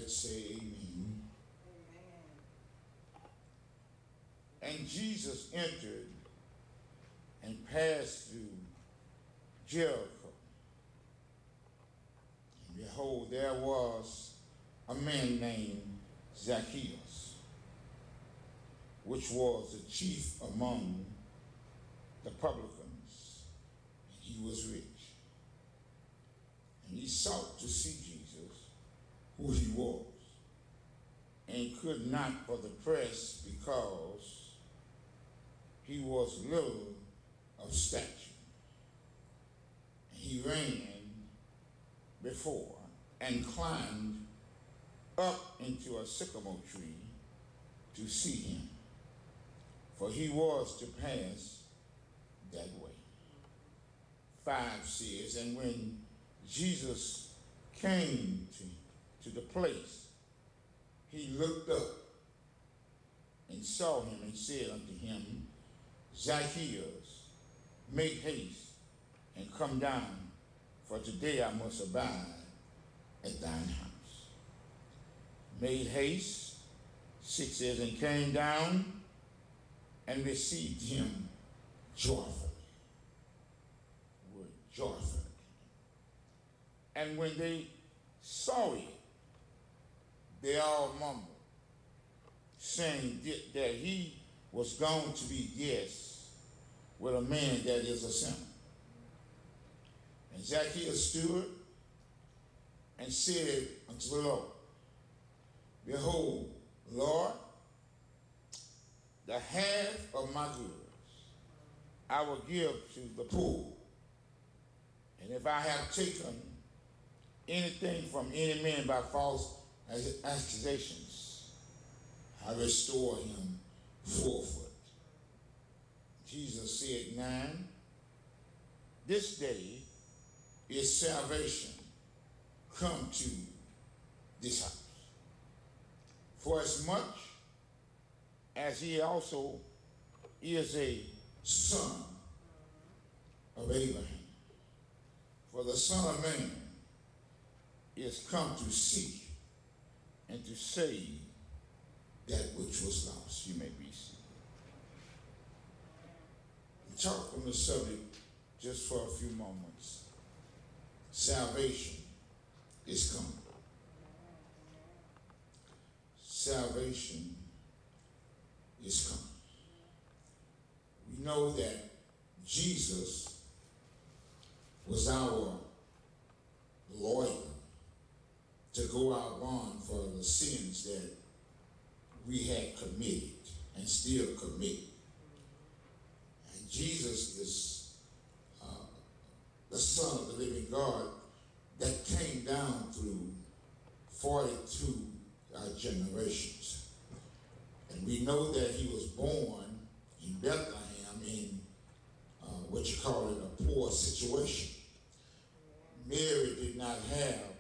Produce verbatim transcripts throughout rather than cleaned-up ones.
it, say amen. Amen. And Jesus entered and passed through Jericho. And behold, there was a man named Zacchaeus, which was the chief among the publicans, and he was rich. And he sought to see Jesus, who he was, and could not for the press, because he was little of stature. And he ran before and climbed up into a sycamore tree to see him, for he was to pass that way. Five says, and when Jesus came to, to the place, he looked up and saw him and said unto him, Zacchaeus, make haste and come down, for today I must abide at thine house. Made haste, six says, and came down and received him joyfully. The word joyfully. And when they saw it, they all mumbled, saying that he was going to be guest with a man that is a sinner. And Zacchaeus stood and said unto the Lord, behold, Lord, the half of my goods I will give to the poor. And if I have taken anything from any man by false accusations, I restore him fourfold. Jesus said, nine, this day is salvation come to this house. For as much as he also is a son of Abraham. For the Son of Man is come to seek and to save that which was lost. You may be seated. We talk on the subject just for a few moments. Salvation is coming. Salvation is coming. We know that Jesus was our lawyer to go out bond for the sins that we had committed and still commit. And Jesus is uh, the Son of the living God that came down through forty-two uh, generations. And we know that he was born in Bethlehem in uh, what you call it, a poor situation. Mary did not have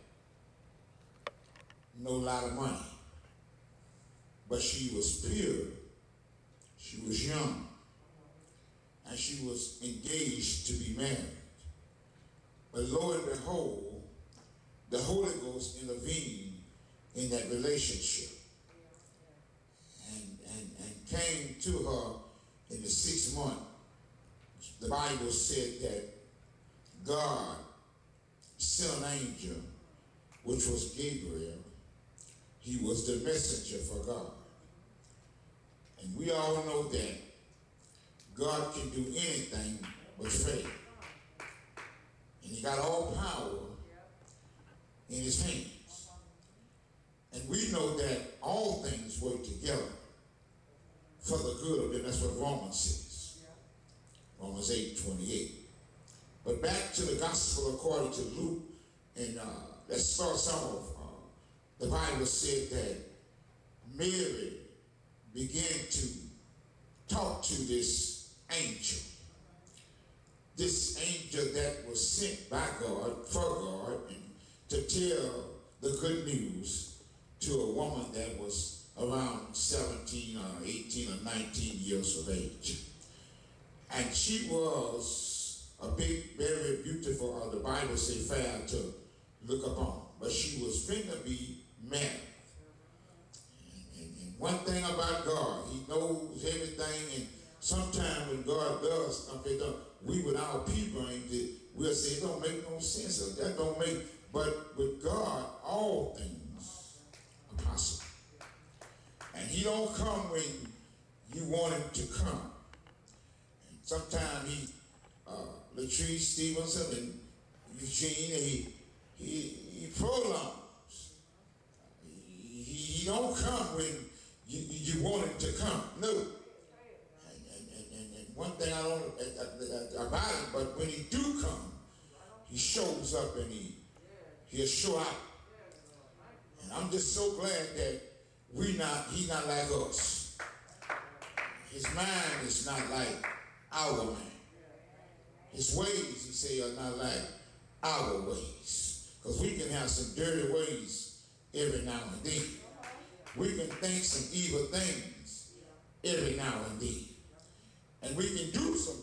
no lot of money, but she was pure, she was young, and she was engaged to be married. But lo and behold, the Holy Ghost intervened in that relationship and, and, and came to her in the sixth month. The Bible said that God sent an angel, which was Gabriel. He was the messenger for God. And we all know that God can do anything but fail. And he got all power in his hands. And we know that all things work together for the good of them. That's what Romans says. Romans eight twenty-eight. But back to the gospel according to Luke, and uh, let's start some of uh, the Bible said that Mary began to talk to this angel. This angel that was sent by God, for God, and to tell the good news to a woman that was around seventeen or eighteen or nineteen years of age. And she was a big, very beautiful, or the Bible say fair to look upon. But she was finna be married. one thing about God, he knows everything, and sometimes when God does something, we with our people, we'll say, it don't make no sense, or that don't make, but with God, all things are possible. And he don't come when you want him to come. And sometimes he, uh, Latrice Stevenson and Eugene, he, he, he prolongs. He, he don't come when you, you want him to come. No. And, and, and, and one thing I don't about it, but when he do come, he shows up and he, he'll show out. And I'm just so glad that we not, he's not like us. His mind is not like our mind. His ways, he say, are not like our ways. Because we can have some dirty ways every now and then. We can think some evil things every now and then. And we can do some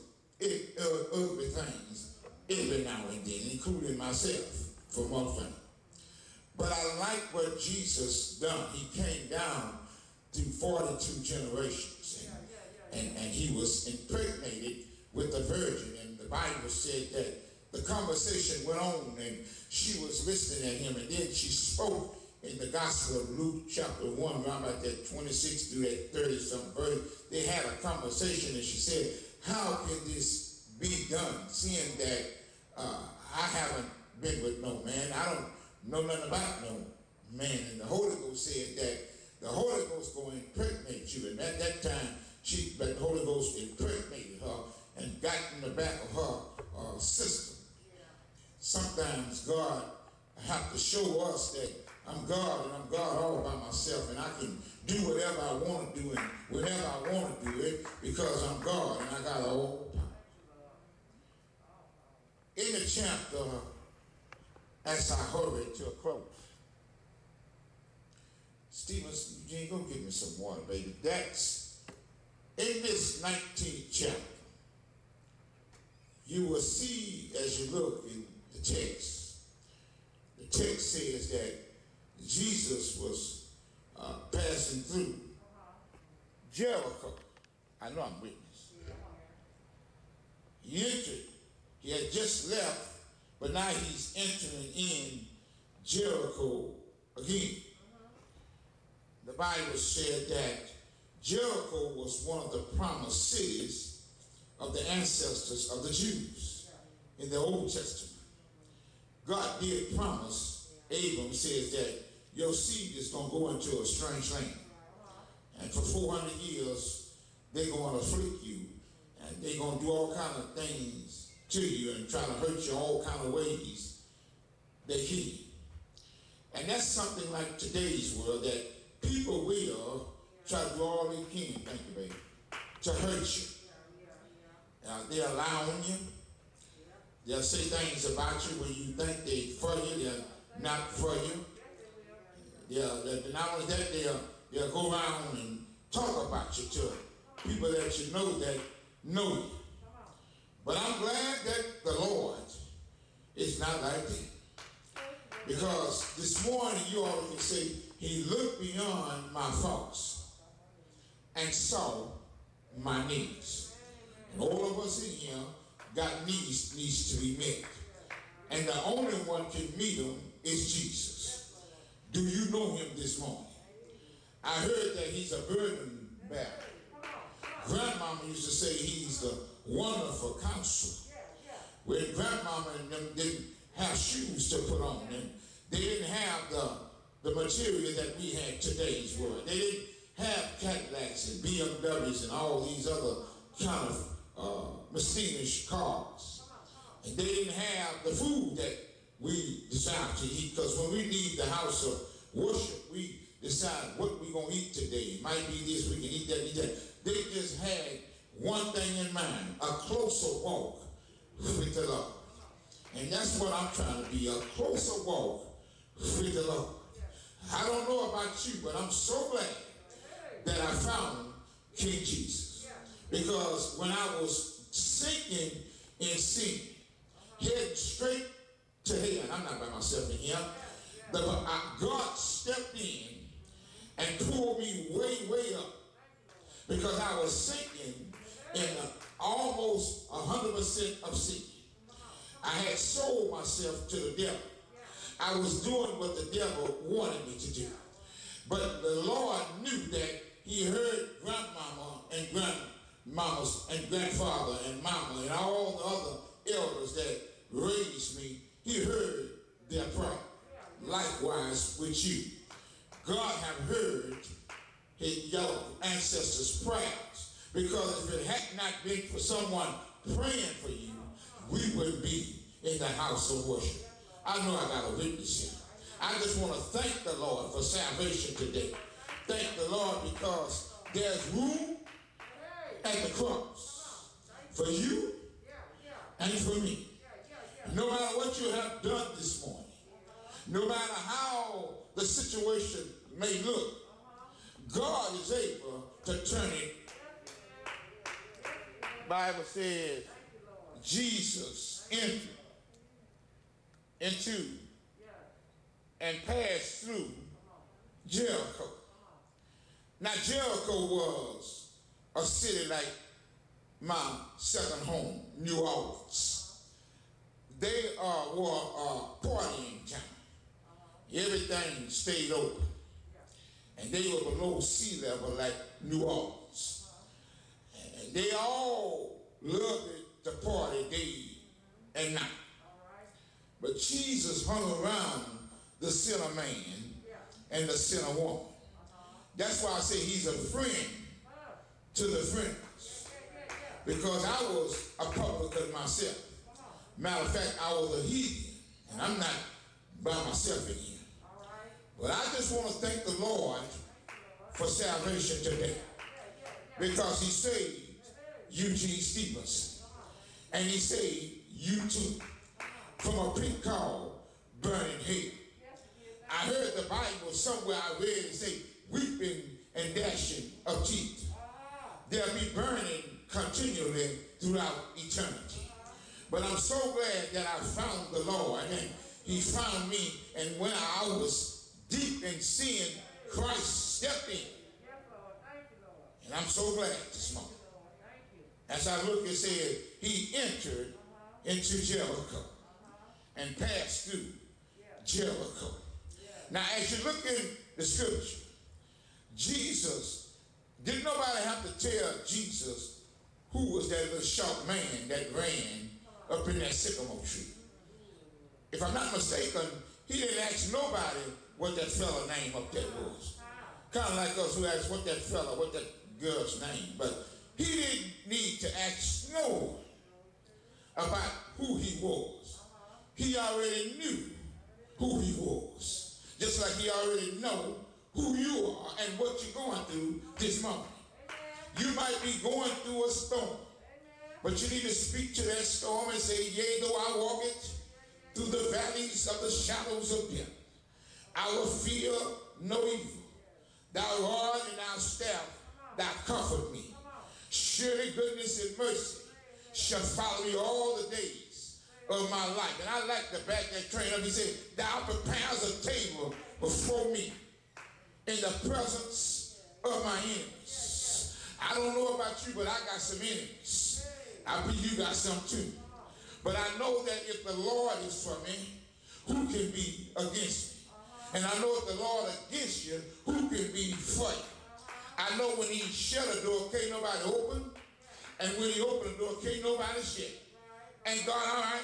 ugly things every now and then, including myself, for one thing. But I like what Jesus done. He came down through forty-two generations. And, and, and he was impregnated with the virgin. And the Bible said that the conversation went on and she was listening at him. And then she spoke in the Gospel of Luke chapter one, around about that twenty-six through that thirty-something verse. They had a conversation and she said, how can this be done, seeing that uh, I haven't been with no man? I don't know nothing about no man. And the Holy Ghost said that the Holy Ghost going to impregnate you. And at that time, she, but the Holy Ghost impregnated her and got in the back of her uh, system. Sometimes God have to show us that I'm God and I'm God all by myself, and I can do whatever I want to do and whenever I want to do it because I'm God and I got all the power. In the chapter, as I hurry to a close, Stevens, Eugene, go get me some water, baby. That's in this nineteenth chapter. You will see as you look in the text, the text says that Jesus was uh, passing through Jericho. I know I'm witness. He entered. He had just left, but now he's entering in Jericho again. The Bible said that Jericho was one of the promised cities of the ancestors of the Jews in the Old Testament. God did promise, Abram says that your seed is going to go into a strange land. And for four hundred years, they're going to afflict you. And they're going to do all kind of things to you and try to hurt you all kind of ways. They kill you. And that's something like today's world, that people will try to do all they can, thank you, baby, to hurt you. Uh, they're allowing you. They'll say things about you when you think they're for you, they're not for you. They'll, they'll, not only that, they'll, they'll go around and talk about you to people that you know that know you. But I'm glad that the Lord is not like that. Because this morning you all can say, he looked beyond my faults and saw my needs. And all of us in here got needs needs to be met. And the only one can meet them is Jesus. Do you know him this morning? I heard that he's a burden bearer. Grandmama used to say he's the wonderful counselor. When grandmama and them didn't have shoes to put on them, they didn't have the, the material that we had today's world. They didn't have Cadillacs and B M Ws and all these other kind of uh, Mercedes cars. And they didn't have the food that we desire to eat, because when we leave the house of worship, we decide what we're going to eat today. It might be this, we can eat that, eat that. They just had one thing in mind, a closer walk with the Lord. And that's what I'm trying to be, a closer walk with the Lord. I don't know about you, but I'm so glad that I found King Jesus. Because when I was sinking in sin, heading straight to hell, I'm not by myself in here, but God stepped in and pulled me way, way because I was sinking in almost one hundred percent of sin. I had sold myself to the devil. I was doing what the devil wanted me to do. But the Lord knew that he heard grandmama and grandmamas and grandfather and mama and all the other elders that raised me. He heard their prayer. Likewise with you. God have heard his your ancestors' prayers. Because if it had not been for someone praying for you, we would be in the house of worship. I know I got a witness here. I just want to thank the Lord for salvation today. Thank the Lord because there's room at the cross for you and for me. No matter what you have done this morning, no matter how the situation may look, God is able to turn it. The Bible says Jesus entered into and passed through Jericho. Now Jericho was a city like my second home, New Orleans. They uh, were a partying town. Everything stayed open. And they were below sea level like New Orleans. And they all loved it to party day and night. But Jesus hung around the sinner man and the sinner woman. That's why I say he's a friend to the friends. Because I was a publican myself. Matter of fact, I was a heathen. And I'm not by myself in here. But I just want to thank the Lord for salvation today. Because he saved Eugene Stevenson. And he saved you too. From a pit called burning hell. I heard the Bible somewhere I read it say, weeping and gnashing of teeth. They'll be burning continually throughout eternity. But I'm so glad that I found the Lord and he found me. And when I was deep in sin, Christ stepped in. And I'm so glad this morning. As I look, it said, he entered into Jericho and passed through Jericho. Now, as you look in the scripture, Jesus, didn't nobody have to tell Jesus who was that little short man that ran up in that sycamore tree. If I'm not mistaken, he didn't ask nobody what that fella name up there was. Kind of like us who asked what that fella, what that girl's name. But he didn't need to ask no one about who he was. He already knew who he was. Just like he already know who you are and what you're going through this morning. You might be going through a storm, but you need to speak to that storm and say, yea, though I walk it through the valleys of the shadows of death, I will fear no evil. Thy rod and thy staff, thou comfort me. Surely goodness and mercy shall follow me all the days of my life. And I like to back that train up. He said, thou prepares a table before me in the presence of my enemies. I don't know about you, but I got some enemies. I believe you got some too. But I know that if the Lord is for me, who can be against me? And I know if the Lord against you, who can be for you? I know when he shut a door, can't nobody open. And when he opened the door, can't nobody shut. Ain't God all right?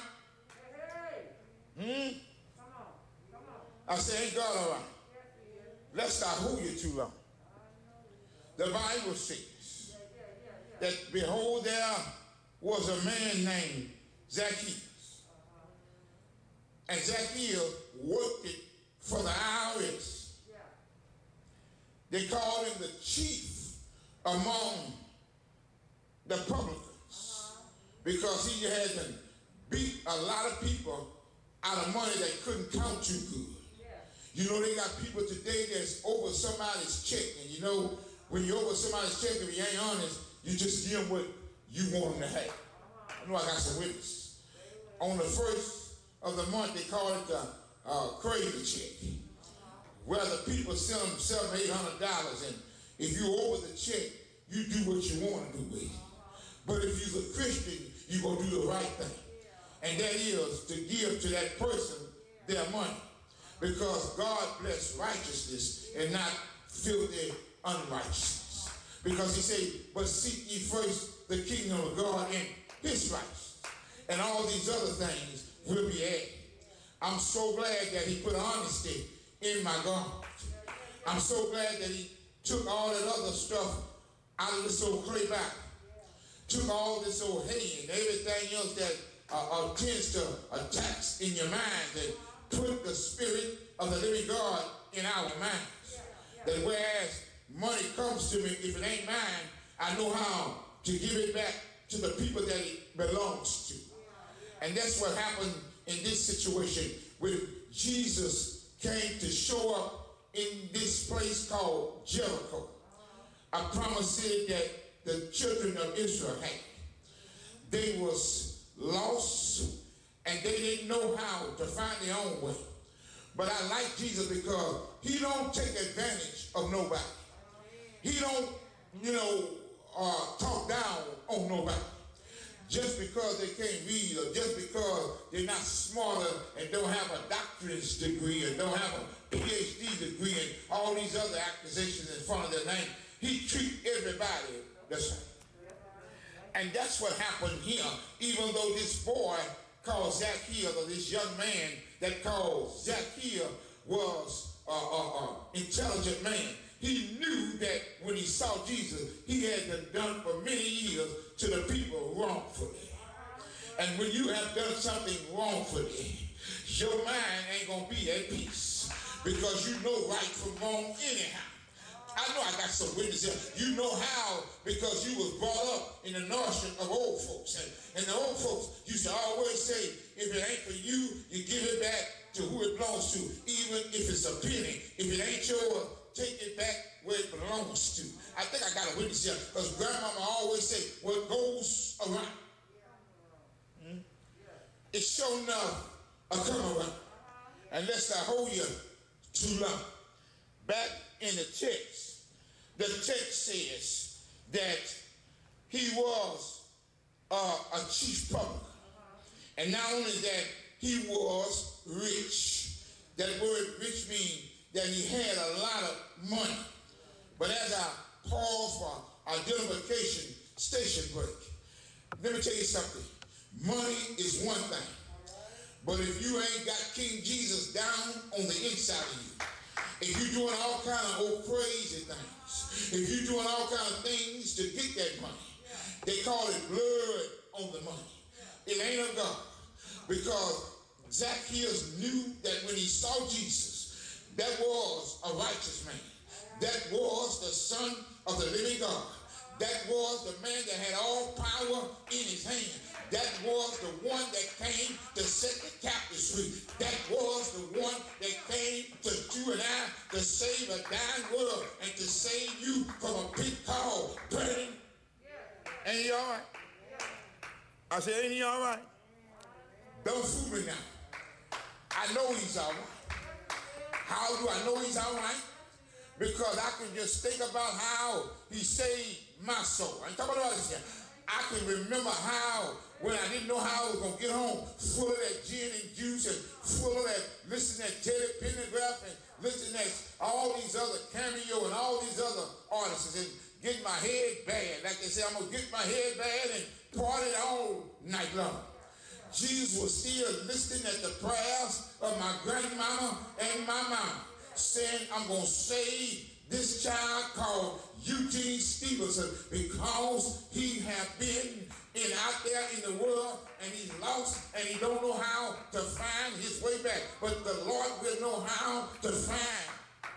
Hmm? I said, ain't God all right? Let's start hold you too long. The Bible says that, behold, there was a man named Zacchaeus. And Zacchaeus worked it for the I R S. They called him the chief among the publicans because he had to beat a lot of people out of money that couldn't count too good. You know, they got people today that's over somebody's check. And you know, when you're over somebody's check, if you ain't honest, you just give them what you want them to have. I know I got some witnesses. On the first of the month, they call it the uh, crazy check, where the people send them seven, eight hundred dollars, and if you over the check, you do what you want to do with it. But if you're a Christian, you're going to do the right thing. And that is to give to that person their money. Because God bless righteousness and not filthy unrighteousness. Because he said, but seek ye first the kingdom of God and his righteousness. And all these other things will be added. I'm so glad that he put honesty in my garment. I'm so glad that he took all that other stuff out of this old clay bag. Took all this old hay and everything else that uh, uh, tends to attack in your mind, and put the spirit of the living God in our minds. That whereas money comes to me, if it ain't mine, I know how to give it back to the people that it belongs to. And that's what happened in this situation when Jesus came to show up in this place called Jericho. A promise said that the children of Israel had. They was lost and they didn't know how to find their own way. But I like Jesus because he don't take advantage of nobody. He don't, you know, uh, talk down on nobody. Just because they can't read, or just because they're not smarter and don't have a doctorate's degree or don't have a P H D degree and all these other accusations in front of their name, he treats everybody the same. And that's what happened here. Even though this boy called Zacchaeus, or this young man that called Zacchaeus was an uh, uh, intelligent man, he knew that when he saw Jesus, he had done for many years to the people wrongfully. And when you have done something wrongfully, your mind ain't going to be at peace because you know right from wrong anyhow. I know I got some witnesses here. You know how because you was brought up in the notion of old folks. And, and the old folks used to always say, if it ain't for you, you give it back to who it belongs to, even if it's a penny. If it ain't yours, take it back where it belongs to. I think I got a witness here because grandmama always say, what goes around, hmm? It sure enough a come around. Unless I hold you too long. Back in the text, the text says that he was uh, a chief publican. And not only that, he was rich. That word rich means that he had a lot of money. But as I pause for identification station break, let me tell you something. Money is one thing. But if you ain't got King Jesus down on the inside of you, if you're doing all kind of old crazy things, if you're doing all kind of things to get that money, they call it blood on the money. It ain't of God. Because Zacchaeus knew that when he saw Jesus, that was a righteous man. That was the Son of the living God. That was the man that had all power in his hand. That was the one that came to set the captives free. That was the one that came to you and I to save a dying world and to save you from a pit called burning. Ain't he all right? I said, ain't he all right? Don't fool me now. I know he's all right. How do I know he's all right? Because I can just think about how he saved my soul. I ain't talking about this here. I can remember how, when I didn't know how I was going to get home, full of that gin and juice and full of that, listening to Teddy Pendergrass and listening to all these other Cameo and all these other artists and getting my head bad. Like they say, I'm going to get my head bad and party all night long. Jesus was still listening at the prayers of my grandmama and my mama, saying, I'm going to save this child called Eugene Stevenson because he have been in out there in the world and he's lost and he don't know how to find his way back. But the Lord will know how to find.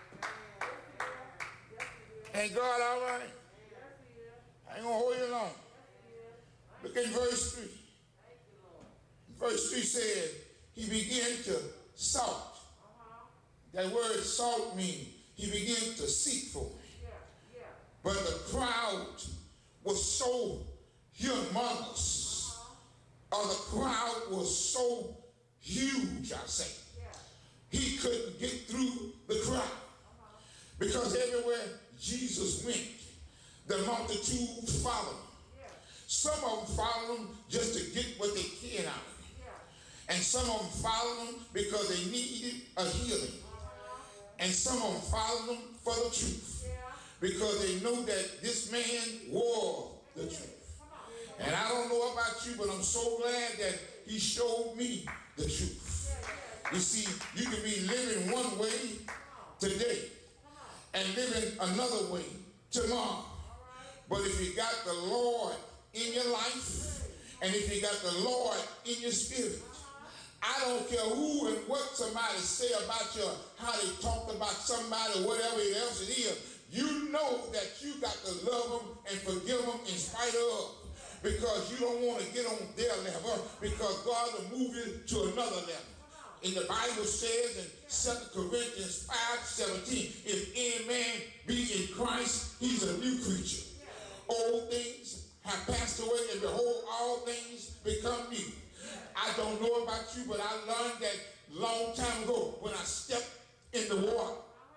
Ain't God all right? I ain't going to hold you long. Look at verse three. Verse three said, he began to salt. That word salt means he began to seek for it. But the crowd was so humongous, or the crowd was so huge, I say. He couldn't get through the crowd. Because everywhere Jesus went, the the multitude followed him. Some of them followed him just to get what they can out of him. And some of them followed him because they needed a healing. And some of them followed him for the truth, because they know that this man was the truth. And I don't know about you, but I'm so glad that he showed me the truth. You see, you can be living one way today and living another way tomorrow. But if you got the Lord in your life, and if you got the Lord in your spirit, I don't care who and what somebody say about you, how they talk about somebody, whatever else it is. You know that you got to love them and forgive them in spite of, because you don't want to get on their level, because God will move you to another level. And the Bible says in Second Corinthians five seventeen, if any man be in Christ, he's a new creature. Old things have passed away, and behold, all things become new. I don't know about you, but I learned that long time ago when I stepped in the water.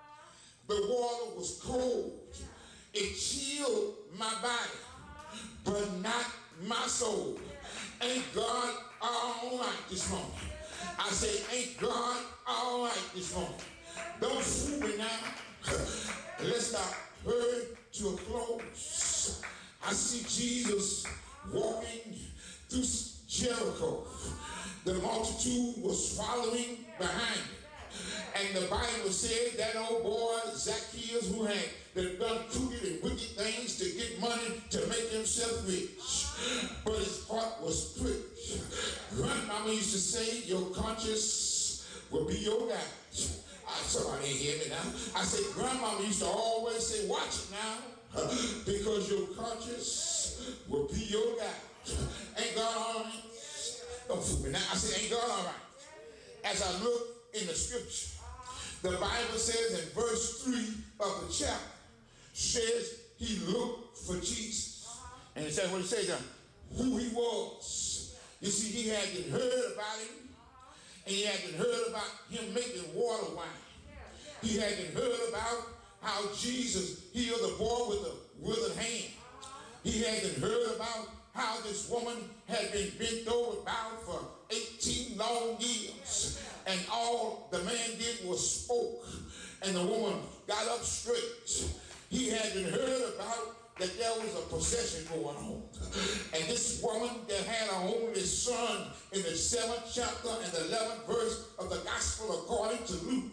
The water was cold. It chilled my body, but not my soul. Ain't God all right this morning? I say, ain't God all right this morning? Don't fool me now. Let's not hurry to a close. I see Jesus walking through Jericho. The multitude was following behind him. And the Bible said that old boy Zacchaeus, who had done crooked and wicked things to get money to make himself rich, but his heart was pricked. Grandmama used to say, your conscience will be your guide. I, somebody ain't hear me now. I said, Grandmama used to always say, watch it now, because your conscience will be your guide. Ain't God all right? Don't fool me now. I said, ain't God all right? As I look in the scripture, the Bible says in verse three of the chapter, says he looked for Jesus. And it says what it says there, who he was. You see, he hadn't heard about him, and he hadn't heard about him making water wine. He hadn't heard about how Jesus healed the boy with a withered hand. He hadn't heard about how this woman had been bent over bound for eighteen long years. And all the man did was spoke, and the woman got up straight. He hadn't heard about that there was a procession going on. And this woman that had her only son in the seventh chapter and the eleventh verse of the gospel according to Luke,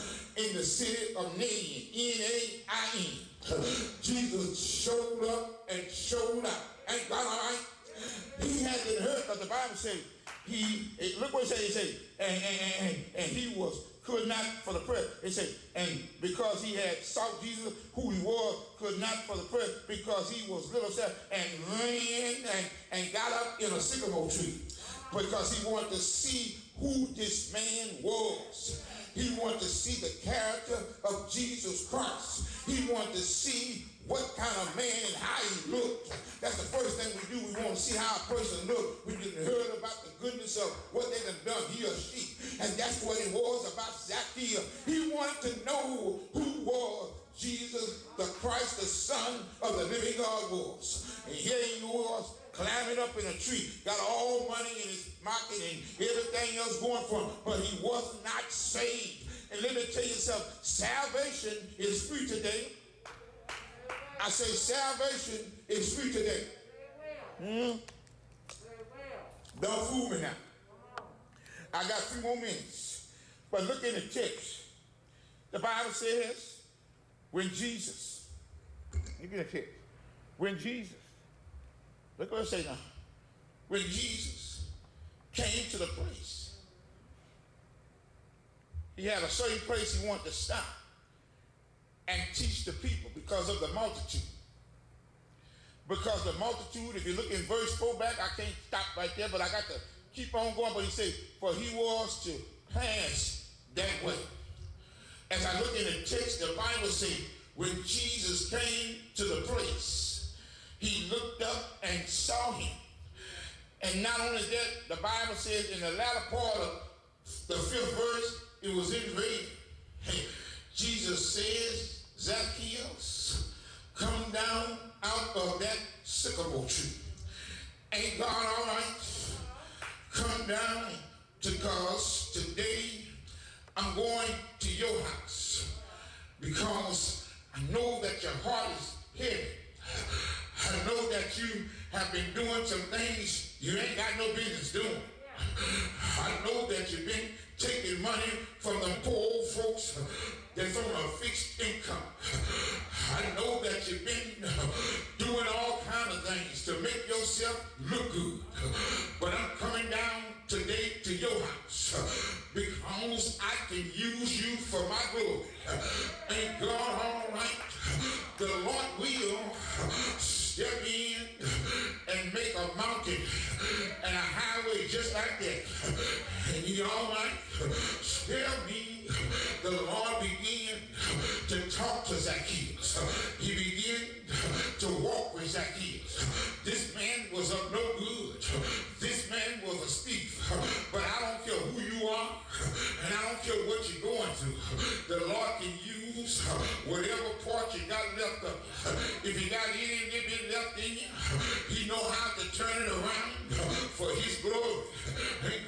in the city of Nain, N A I N. Jesus showed up and showed out. Ain't God all right? He hadn't heard, because the Bible says, he, look what it says, he said, and, and, and, and he was, could not for the prayer. It said, and because he had sought Jesus, who he was, could not for the prayer, because he was little sad, and ran and, and got up in a sycamore tree, because he wanted to see who this man was. He wanted to see the character of Jesus Christ. He wanted to see what kind of man and how he looked. That's the first thing we do. We want to see how a person looked. We didn't heard about the goodness of what they have done, he or she. And that's what it was about Zacchaeus. He wanted to know who was Jesus the Christ, the Son of the living God was. And here he was, climbing up in a tree, got all money in his pocket and everything else going for him, but he was not saved. And let me tell you something, salvation is free today. I say salvation is free today. Hmm? Don't fool me now. I got three more minutes. But look in the text. The Bible says, when Jesus, look at the text. When Jesus, look what it says now. When Jesus came to the place, he had a certain place he wanted to stop and teach the people because of the multitude. Because the multitude, if you look in verse four back, I can't stop right there, but I got to keep on going. But he said, for he was to pass that way. As I look in the text, the Bible says, when Jesus came to the place, he looked up and saw him. And not only that, the Bible says in the latter part of the fifth verse, it was in red. Jesus says, Zacchaeus, come down out up of that sycamore tree. Ain't God all right? Come down, because today I'm going to your house, because I know that your heart is heavy. I know that you have been doing some things you ain't got no business doing. I know that you've been taking money from the poor old folks that's on a fixed income. I know that you've been doing all kinds of things to make yourself look good. But I'm coming down today to your house because I can use you for my glory. Ain't God all right? The Lord will step in and make a mountain and a highway just like that. And you all right? Tell me, the Lord began to talk to Zacchaeus. He began to walk with Zacchaeus. This man was of no good. This man was a thief. But I don't care who you are, and I don't care what you're going through. The Lord can use whatever part you got left of you. If you got any little bit left in you, He know how to turn it around for His glory. Ain't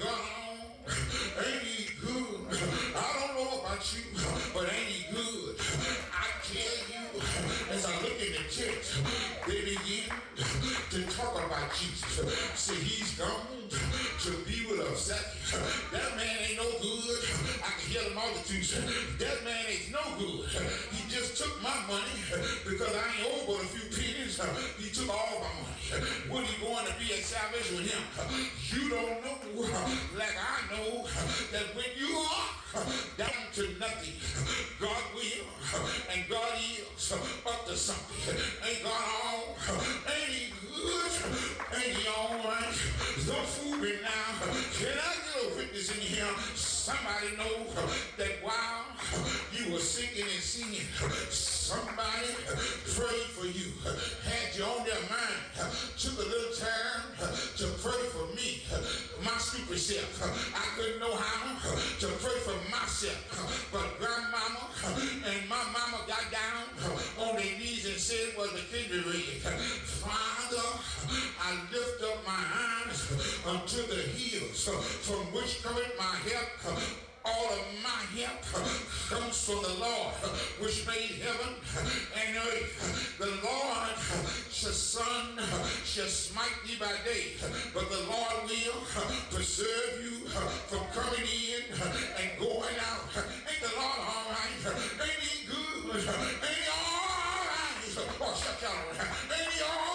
God, ain't He good? I don't know about you, but ain't He good? I tell you, as I look in the text, they begin to talk about Jesus. See, He's gone to be with us. That, that man ain't no good. I can hear the multitude say, that man ain't no good. He just took my money because I ain't owe but a few pennies. He took all my money. When he going to be at salvation with Him? You don't know, like I know, that when you are down to nothing, God will, and God is up to something. Ain't God all? Ain't He good? Ain't He all right? Don't fool me now. Can I get a witness in here? Somebody know that while you were sinking and singing, somebody prayed for you, had you on their mind, took a little time to pray for me, my stupid self. I couldn't know how to pray for myself, but grandmama and my mama got down on their knees and said, well, the kid be read, Father, I lift up my eyes unto the hills from which cometh my help. All of my help comes from the Lord, which made heaven and earth. The Lord, the sun shall smite thee by day, but the Lord will preserve you from coming in and going out. Ain't the Lord all right? Ain't He good? Ain't He all right? Oh, shut y'all. Ain't He all right?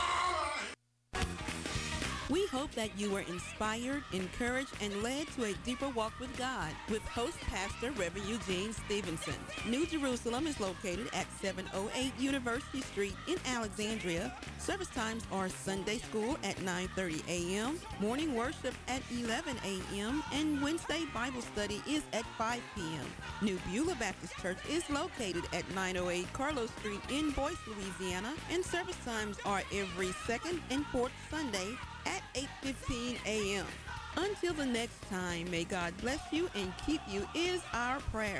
We hope that you were inspired, encouraged, and led to a deeper walk with God with host pastor Reverend Eugene Stevenson. New Jerusalem is located at seven oh eight University Street in Alexandria. Service times are Sunday school at nine thirty a.m., morning worship at eleven a.m., and Wednesday Bible study is at five p.m. New Beulah Baptist Church is located at nine oh eight Carlos Street in Boyce, Louisiana, and service times are every second and fourth Sunday at eight fifteen a.m. Until the next time, may God bless you and keep you is our prayer.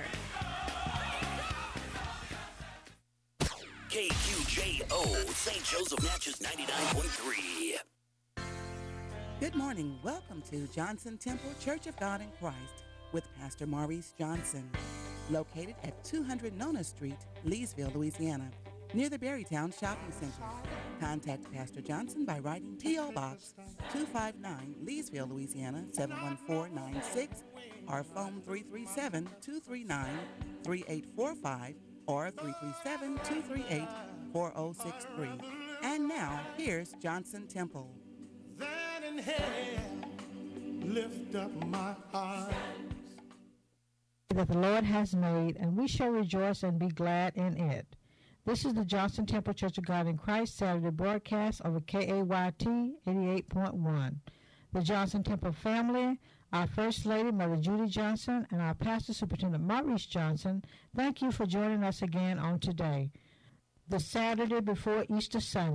K Q J O, Saint Joseph Natchez ninety-nine point three. Good morning. Welcome to Johnson Temple Church of God in Christ with Pastor Maurice Johnson, located at two hundred Nona Street, Leesville, Louisiana, near the Berrytown Shopping Center. Contact Pastor Johnson by writing P O. Box two five nine, Leesville, Louisiana, seven one four nine six, or phone three three seven, two three nine, three eight four five or three three seven, two three eight, four oh six three. And now, here's Johnson Temple. That in hell, lift up my eyes. That the Lord has made, and we shall rejoice and be glad in it. This is the Johnson Temple Church of God in Christ Saturday broadcast over K A Y T eighty-eight point one. The Johnson Temple family, our First Lady, Mother Judy Johnson, and our Pastor Superintendent Maurice Johnson, thank you for joining us again on today, the Saturday before Easter Sunday.